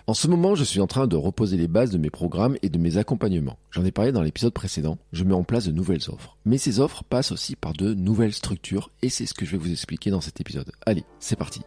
En ce moment, je suis en train de reposer les bases de mes programmes et de mes accompagnements. J'en ai parlé dans l'épisode précédent, je mets en place de nouvelles offres. Mais ces offres passent aussi par de nouvelles structures et c'est ce que je vais vous expliquer dans cet épisode. Allez, c'est parti.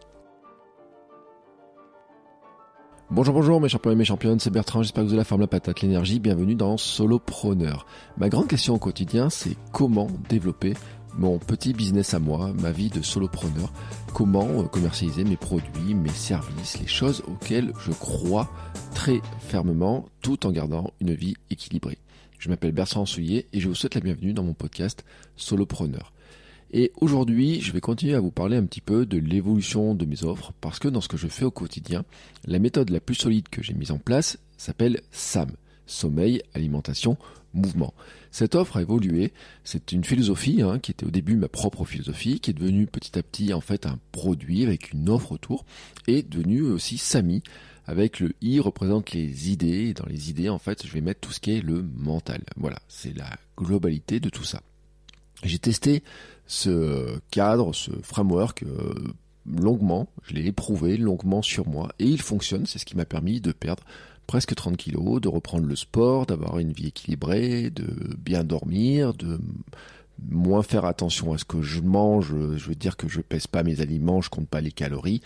Bonjour mes champions et mes championnes, c'est Bertrand, j'espère que vous avez la forme, la patate, l'énergie, bienvenue dans Solopreneur. Ma grande question au quotidien, c'est comment développer mon petit business à moi, ma vie de solopreneur, comment commercialiser mes produits, mes services, les choses auxquelles je crois très fermement, tout en gardant une vie équilibrée. Je m'appelle Bertrand Souillet et je vous souhaite la bienvenue dans mon podcast Solopreneur. Et aujourd'hui, je vais continuer à vous parler un petit peu de l'évolution de mes offres parce que dans ce que je fais au quotidien, la méthode la plus solide que j'ai mise en place s'appelle SAM, sommeil, alimentation, mouvement. Cette offre a évolué, c'est une philosophie qui était au début ma propre philosophie, qui est devenue petit à petit en fait un produit avec une offre autour et devenue aussi SAMI avec le I représente les idées et dans les idées en fait je vais mettre tout ce qui est le mental. Voilà, c'est la globalité de tout ça. J'ai testé ce cadre, ce framework longuement, je l'ai éprouvé longuement sur moi et il fonctionne, c'est ce qui m'a permis de perdre presque 30 kilos, de reprendre le sport, d'avoir une vie équilibrée, de bien dormir, de moins faire attention à ce que je mange, je veux dire que je pèse pas mes aliments, je compte pas les calories,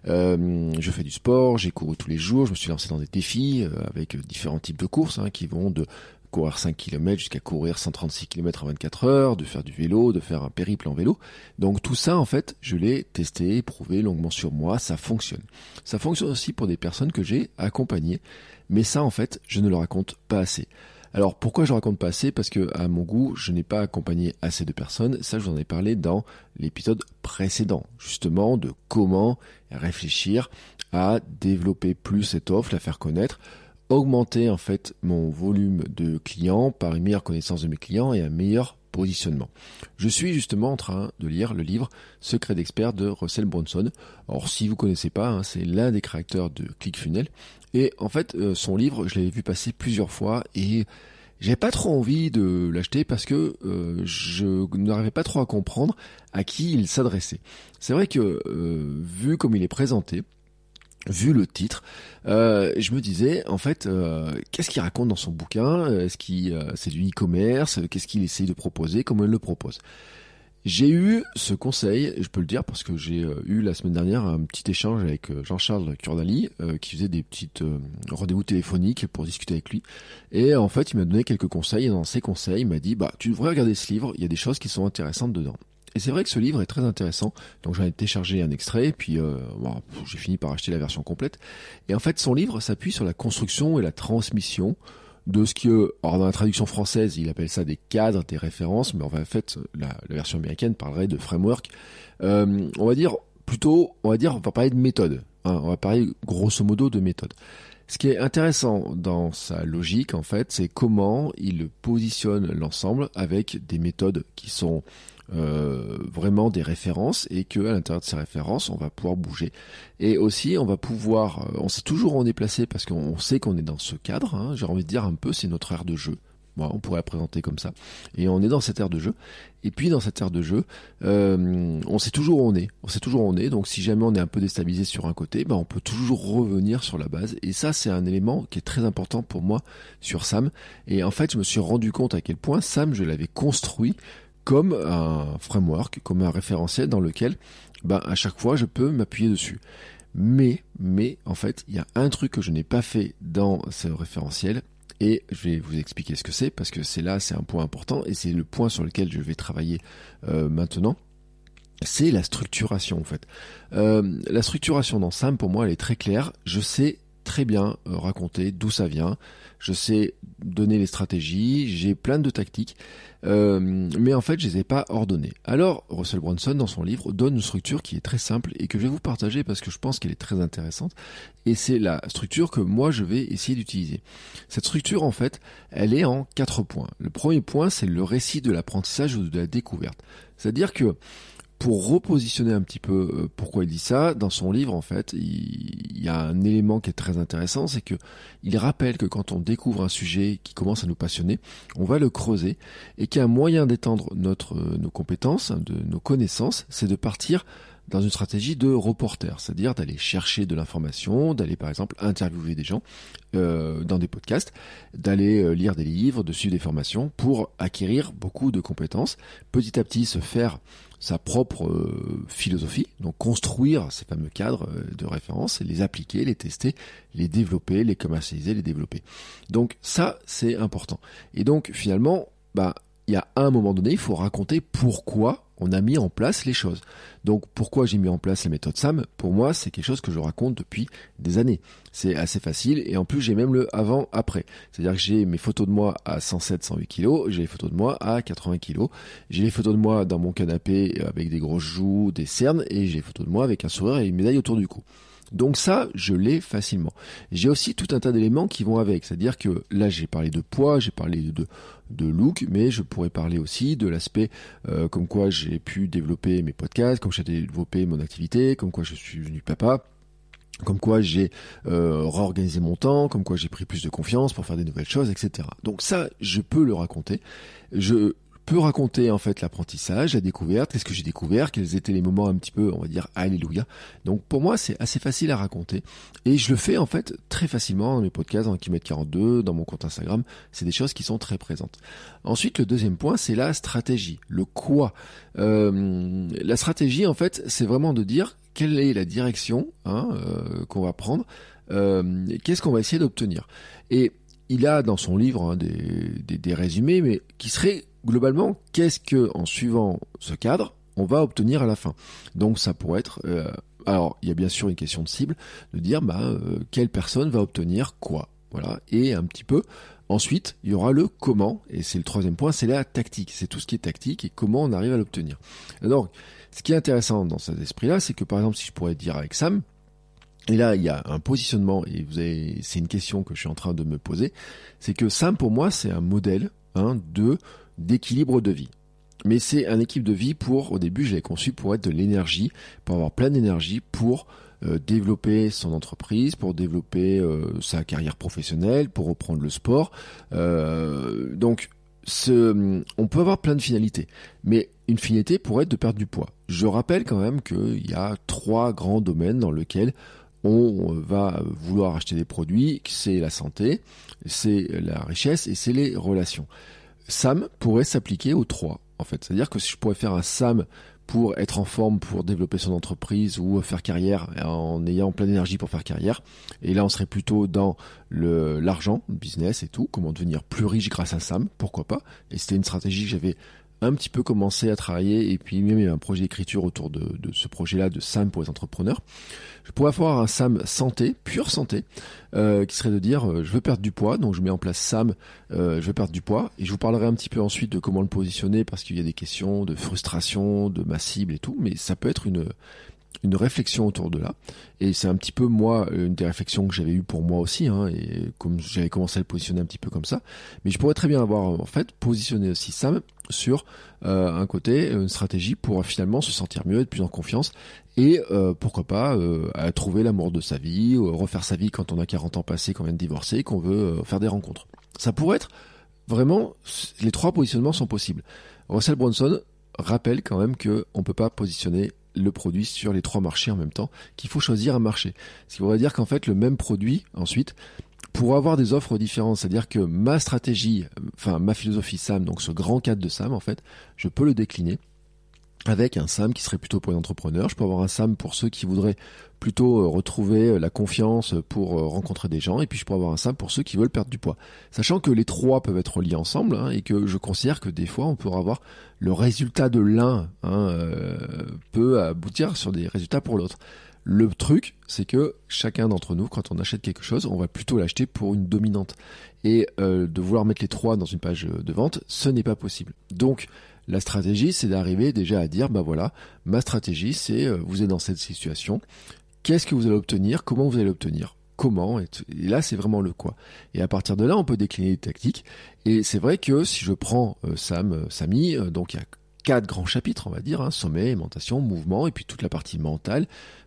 je fais du sport, j'ai couru tous les jours, je me suis lancé dans des défis avec différents types de courses qui vont de courir 5 km jusqu'à courir 136 km en 24 heures, de faire du vélo, de faire un périple en vélo. Donc tout ça, en fait, je l'ai testé, éprouvé longuement sur moi, ça fonctionne. Ça fonctionne aussi pour des personnes que j'ai accompagnées, mais ça, en fait, je ne le raconte pas assez. Alors pourquoi je ne raconte pas assez ? Parce que à mon goût, je n'ai pas accompagné assez de personnes. Ça, je vous en ai parlé dans l'épisode précédent, justement de comment réfléchir à développer plus cette offre, la faire connaître, augmenter en fait mon volume de clients par une meilleure connaissance de mes clients et un meilleur positionnement. Je suis justement en train de lire le livre Secret d'expert de Russell Brunson. Alors si vous connaissez pas, c'est l'un des créateurs de ClickFunnels et en fait son livre, je l'avais vu passer plusieurs fois et j'avais pas trop envie de l'acheter parce que je n'arrivais pas trop à comprendre à qui il s'adressait. C'est vrai que vu comme il est présenté, vu le titre, je me disais, en fait, qu'est-ce qu'il raconte dans son bouquin ? Est-ce qu'il c'est du e-commerce ? Qu'est-ce qu'il essaye de proposer ? Comment il le propose ? J'ai eu ce conseil, je peux le dire parce que j'ai eu la semaine dernière un petit échange avec Jean-Charles Curdali qui faisait des petites rendez-vous téléphoniques pour discuter avec lui. Et en fait, il m'a donné quelques conseils et dans ces conseils, il m'a dit, tu devrais regarder ce livre, il y a des choses qui sont intéressantes dedans. Et c'est vrai que ce livre est très intéressant, donc j'en ai téléchargé un extrait, puis j'ai fini par acheter la version complète. Et en fait, son livre s'appuie sur la construction et la transmission de ce que, alors dans la traduction française, il appelle ça des cadres, des références, mais en fait, la version américaine parlerait de framework. On va parler de méthode. On va parler grosso modo de méthode. Ce qui est intéressant dans sa logique, en fait, c'est comment il positionne l'ensemble avec des méthodes qui sont vraiment des références et que à l'intérieur de ces références on va pouvoir bouger et aussi on va pouvoir on sait toujours où on est placé parce qu'on sait qu'on est dans ce cadre, j'ai envie de dire un peu c'est notre aire de jeu. Bon, on pourrait la présenter comme ça et on est dans cette aire de jeu et puis dans cette aire de jeu on sait toujours où on est, donc si jamais on est un peu déstabilisé sur un côté, on peut toujours revenir sur la base et ça c'est un élément qui est très important pour moi sur Sam. Et en fait je me suis rendu compte à quel point Sam je l'avais construit comme un framework, comme un référentiel dans lequel à chaque fois je peux m'appuyer dessus. Mais en fait, il y a un truc que je n'ai pas fait dans ce référentiel et je vais vous expliquer ce que c'est parce que c'est un point important et c'est le point sur lequel je vais travailler maintenant. C'est la structuration en fait. La structuration dans SAM pour moi elle est très claire. Je sais très bien raconter d'où ça vient. Je sais donner les stratégies, j'ai plein de tactiques, mais en fait je les ai pas ordonnées. Alors Russell Brunson dans son livre donne une structure qui est très simple et que je vais vous partager parce que je pense qu'elle est très intéressante et c'est la structure que moi je vais essayer d'utiliser. Cette structure en fait elle est en 4 points. Le premier point c'est le récit de l'apprentissage ou de la découverte. C'est-à-dire que pour repositionner un petit peu pourquoi il dit ça, dans son livre en fait, il y a un élément qui est très intéressant, c'est que il rappelle que quand on découvre un sujet qui commence à nous passionner, on va le creuser et qu'un moyen d'étendre nos compétences, de nos connaissances, c'est de partir dans une stratégie de reporter, c'est-à-dire d'aller chercher de l'information, d'aller par exemple interviewer des gens dans des podcasts, d'aller lire des livres, de suivre des formations pour acquérir beaucoup de compétences, petit à petit se faire sa propre philosophie, donc construire ces fameux cadres de référence, et les appliquer, les tester, les développer, les commercialiser, les développer. Donc ça, c'est important. Et donc finalement, il y a un moment donné, il faut raconter pourquoi on a mis en place les choses. Donc pourquoi j'ai mis en place la méthode SAM, pour moi c'est quelque chose que je raconte depuis des années. C'est assez facile et en plus j'ai même le avant-après. C'est-à-dire que j'ai mes photos de moi à 107, 108 kilos, j'ai les photos de moi à 80 kilos, j'ai les photos de moi dans mon canapé avec des grosses joues, des cernes et j'ai les photos de moi avec un sourire et une médaille autour du cou. Donc ça, je l'ai facilement. J'ai aussi tout un tas d'éléments qui vont avec. C'est-à-dire que là, j'ai parlé de poids, j'ai parlé de look, mais je pourrais parler aussi de l'aspect comme quoi j'ai pu développer mes podcasts, comme j'ai développé mon activité, comme quoi je suis devenu papa, comme quoi j'ai réorganisé mon temps, comme quoi j'ai pris plus de confiance pour faire des nouvelles choses, etc. Donc ça, je peux le raconter. Je peux raconter en fait l'apprentissage, la découverte, qu'est-ce que j'ai découvert, quels étaient les moments un petit peu, on va dire, alléluia. Donc pour moi, c'est assez facile à raconter. Et je le fais en fait très facilement dans mes podcasts, dans Kilomètre 42, dans mon compte Instagram. C'est des choses qui sont très présentes. Ensuite, le deuxième point, c'est la stratégie, le quoi. La stratégie, en fait, c'est vraiment de dire quelle est la direction qu'on va prendre, qu'est-ce qu'on va essayer d'obtenir. Et il a dans son livre des résumés, mais qui seraient globalement, qu'est-ce que, en suivant ce cadre, on va obtenir à la fin. Donc ça pourrait être, alors il y a bien sûr une question de cible, de dire quelle personne va obtenir quoi, voilà, et un petit peu. Ensuite, il y aura le comment, et c'est le troisième point, c'est la tactique, c'est tout ce qui est tactique et comment on arrive à l'obtenir. Donc, ce qui est intéressant dans cet esprit-là, c'est que par exemple, si je pourrais dire avec Sam, et là, il y a un positionnement, et c'est une question que je suis en train de me poser, c'est que Sam, pour moi, c'est un modèle d'équilibre de vie. Mais c'est un équilibre de vie au début, je l'ai conçu pour être de l'énergie, pour avoir plein d'énergie, pour développer son entreprise, pour développer sa carrière professionnelle, pour reprendre le sport. Donc, on peut avoir plein de finalités, mais une finalité pourrait être de perdre du poids. Je rappelle quand même qu'il y a 3 grands domaines dans lesquels on va vouloir acheter des produits, c'est la santé, c'est la richesse et c'est les relations. SAM pourrait s'appliquer aux 3, en fait. C'est-à-dire que si je pourrais faire un SAM pour être en forme, pour développer son entreprise ou faire carrière en ayant plein d'énergie pour faire carrière, et là on serait plutôt dans l'argent, le business et tout, comment devenir plus riche grâce à SAM, pourquoi pas. Et c'était une stratégie que j'avais un petit peu commencé à travailler, et puis même il y a un projet d'écriture autour de ce projet-là de SAM pour les entrepreneurs. Je pourrais avoir un SAM santé, pure santé, qui serait de dire je veux perdre du poids, donc je mets en place SAM, je veux perdre du poids, et je vous parlerai un petit peu ensuite de comment le positionner, parce qu'il y a des questions de frustration, de ma cible et tout, mais ça peut être une réflexion autour de là, et c'est un petit peu moi une des réflexions que j'avais eues pour moi aussi, et comme j'avais commencé à le positionner un petit peu comme ça, mais je pourrais très bien avoir en fait positionné aussi Sam sur un côté, une stratégie pour finalement se sentir mieux, être plus en confiance, et pourquoi pas à trouver l'amour de sa vie, refaire sa vie quand on a 40 ans passés, qu'on vient de divorcer, qu'on veut faire des rencontres. Ça pourrait être vraiment, les 3 positionnements sont possibles. Russell Brunson rappelle quand même qu'on peut pas positionner le produit sur les 3 marchés en même temps, qu'il faut choisir un marché. Ce qui voudrait dire qu'en fait, le même produit, ensuite, pour avoir des offres différentes, c'est-à-dire que ma stratégie, ma philosophie SAM, donc ce grand cadre de SAM, en fait, je peux le décliner avec un SAM qui serait plutôt pour les entrepreneurs. Je peux avoir un SAM pour ceux qui voudraient plutôt retrouver la confiance pour rencontrer des gens, et puis je peux avoir un SAM pour ceux qui veulent perdre du poids. Sachant que les 3 peuvent être liés ensemble, et que je considère que des fois on pourra avoir le résultat de l'un peut aboutir sur des résultats pour l'autre. Le truc, c'est que chacun d'entre nous, quand on achète quelque chose, on va plutôt l'acheter pour une dominante. Et de vouloir mettre les 3 dans une page de vente, ce n'est pas possible. Donc, la stratégie, c'est d'arriver déjà à dire, voilà, ma stratégie, c'est vous êtes dans cette situation, qu'est-ce que vous allez obtenir, comment vous allez l'obtenir, comment, et là, c'est vraiment le quoi. Et à partir de là, on peut décliner des tactiques. Et c'est vrai que si je prends Samy, donc il y a 4 grands chapitres, on va dire, hein, sommeil, alimentation, mouvement, et puis toute la partie mentale.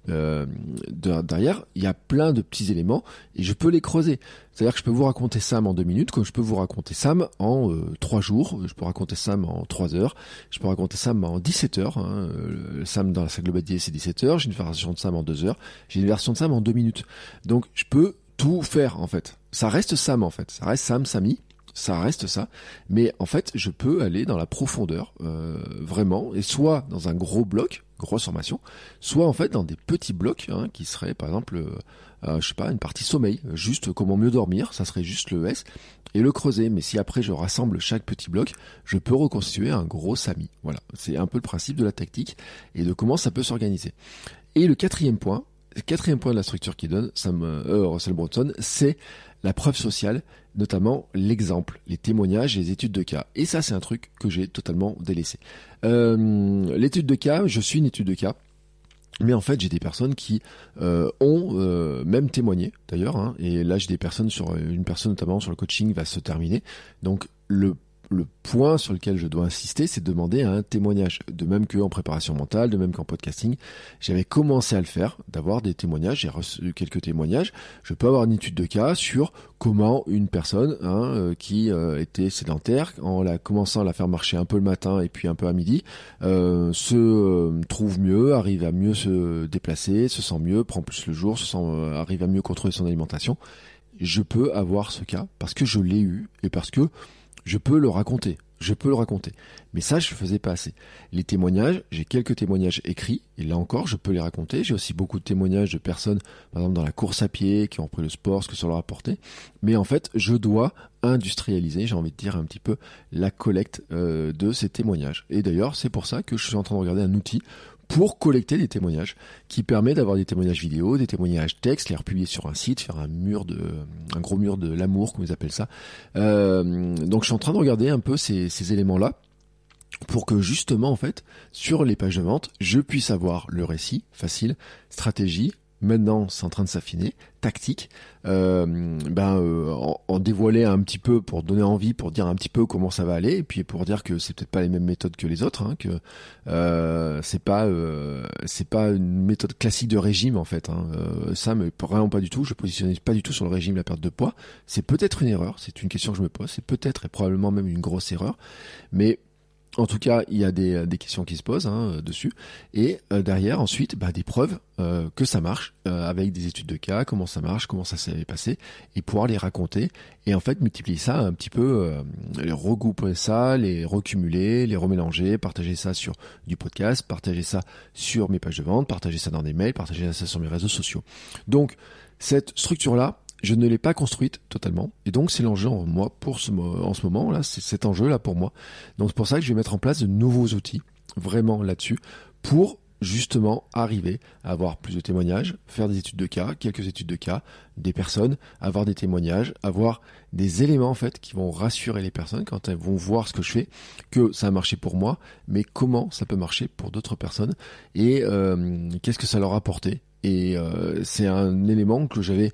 Derrière, il y a plein de petits éléments, et je peux les creuser. C'est-à-dire que je peux vous raconter Sam en 2 minutes, comme je peux vous raconter Sam en 3 jours, je peux raconter Sam en 3 heures, je peux raconter Sam en 17 heures. Hein, Sam dans sa globalité, c'est 17 heures, j'ai une version de Sam en 2 heures, j'ai une version de Sam en 2 minutes. Donc je peux tout faire, en fait. Ça reste Sam, en fait. Ça reste Sam, Samy. Ça reste ça, mais en fait je peux aller dans la profondeur vraiment, et soit dans un gros bloc, grosse formation, soit en fait dans des petits blocs qui seraient par exemple je sais pas, une partie sommeil, juste comment mieux dormir, ça serait juste le S, et le creuser. Mais si après je rassemble chaque petit bloc, je peux reconstituer un gros SAMI. Voilà, c'est un peu le principe de la tactique et de comment ça peut s'organiser. Et le quatrième point de la structure qui donne Russell Brunson, c'est la preuve sociale, notamment l'exemple, les témoignages et les études de cas. Et ça, c'est un truc que j'ai totalement délaissé. L'étude de cas, je suis une étude de cas, mais en fait, j'ai des personnes qui ont même témoigné, d'ailleurs. Hein, et là, j'ai des personnes une personne notamment sur le coaching va se terminer. Donc, le point sur lequel je dois insister, c'est de demander un témoignage. De même qu'en préparation mentale, de même qu'en podcasting, j'avais commencé à le faire, d'avoir des témoignages. J'ai reçu quelques témoignages. Je peux avoir une étude de cas sur comment une personne qui était sédentaire, en commençant à la faire marcher un peu le matin et puis un peu à midi, se trouve mieux, arrive à mieux se déplacer, se sent mieux, prend plus le jour, arrive à mieux contrôler son alimentation. Je peux avoir ce cas parce que je l'ai eu et parce que je peux le raconter. Mais ça, je ne faisais pas assez. Les témoignages, j'ai quelques témoignages écrits, et là encore, je peux les raconter. J'ai aussi beaucoup de témoignages de personnes, par exemple dans la course à pied, qui ont repris le sport, ce que ça leur a apporté. Mais en fait, je dois industrialiser, j'ai envie de dire un petit peu, la collecte de ces témoignages. Et d'ailleurs, c'est pour ça que je suis en train de regarder un outil pour collecter des témoignages, qui permet d'avoir des témoignages vidéo, des témoignages texte, les republier sur un site, faire un gros mur de l'amour, comme ils appellent ça. Donc je suis en train de regarder un peu ces éléments-là, pour que justement, en fait, sur les pages de vente, je puisse avoir le récit facile, stratégie. Maintenant, c'est en train de s'affiner, tactique, en dévoiler un petit peu pour donner envie, pour dire un petit peu comment ça va aller, et puis pour dire que c'est peut-être pas les mêmes méthodes que les autres, que c'est pas une méthode classique de régime en fait. Ça, mais vraiment pas du tout. Je positionnais pas du tout sur le régime, la perte de poids. C'est peut-être une erreur, c'est une question que je me pose. C'est peut-être et probablement même une grosse erreur, mais en tout cas, il y a des questions qui se posent dessus. Et derrière, ensuite, des preuves que ça marche, avec des études de cas, comment ça marche, comment ça s'est passé, et pouvoir les raconter. Et en fait, multiplier ça un petit peu, regrouper ça, les recumuler, les remélanger, partager ça sur du podcast, partager ça sur mes pages de vente, partager ça dans des mails, partager ça sur mes réseaux sociaux. Donc, cette structure-là, je ne l'ai pas construite totalement, et donc c'est l'enjeu en moi en ce moment là, c'est cet enjeu là pour moi. Donc c'est pour ça que je vais mettre en place de nouveaux outils vraiment là-dessus pour justement arriver à avoir plus de témoignages, faire des études de cas, quelques études de cas, des personnes, avoir des témoignages, avoir des éléments en fait qui vont rassurer les personnes quand elles vont voir ce que je fais, que ça a marché pour moi, mais comment ça peut marcher pour d'autres personnes et qu'est-ce que ça leur a apporté. Et c'est un élément que j'avais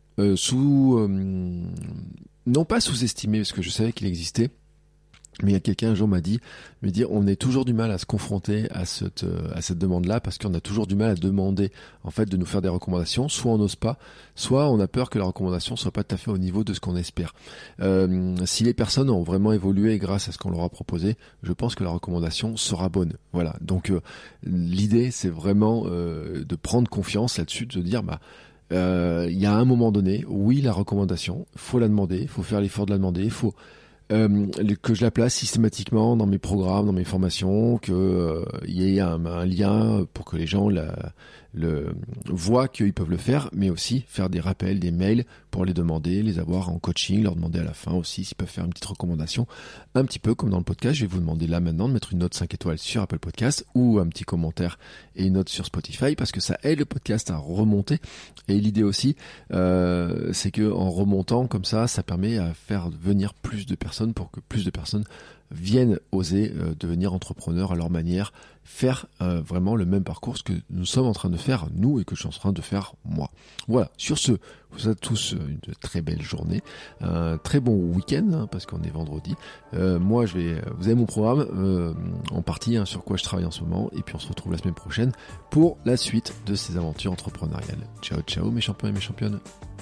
non pas sous-estimé parce que je savais qu'il existait, mais il y a quelqu'un un jour m'a dit on a toujours du mal à se confronter à cette demande-là parce qu'on a toujours du mal à demander en fait de nous faire des recommandations, soit on n'ose pas, soit on a peur que la recommandation soit pas tout à fait au niveau de ce qu'on espère. Si les personnes ont vraiment évolué grâce à ce qu'on leur a proposé, je pense que la recommandation sera bonne. Voilà. Donc l'idée c'est vraiment de prendre confiance là-dessus, de se dire il y a un moment donné, oui, la recommandation, faut la demander, il faut faire l'effort de la demander, il faut que je la place systématiquement dans mes programmes, dans mes formations, que il y ait un lien pour que les gens voient qu'ils peuvent le faire, mais aussi faire des rappels, des mails pour les demander, les avoir en coaching, leur demander à la fin aussi s'ils peuvent faire une petite recommandation, un petit peu comme dans le podcast. Je vais vous demander là maintenant de mettre une note 5 étoiles sur Apple Podcast ou un petit commentaire et une note sur Spotify parce que ça aide le podcast à remonter. Et l'idée aussi, c'est que en remontant comme ça permet à faire venir plus de personnes pour que plus de personnes viennent oser devenir entrepreneurs à leur manière, faire vraiment le même parcours que nous sommes en train de faire nous et que je suis en train de faire moi. Voilà, sur ce, vous souhaite tous une très belle journée, un très bon week-end parce qu'on est vendredi. Moi, vous avez mon programme en partie sur quoi je travaille en ce moment et puis on se retrouve la semaine prochaine pour la suite de ces aventures entrepreneuriales. Ciao ciao mes champions et mes championnes.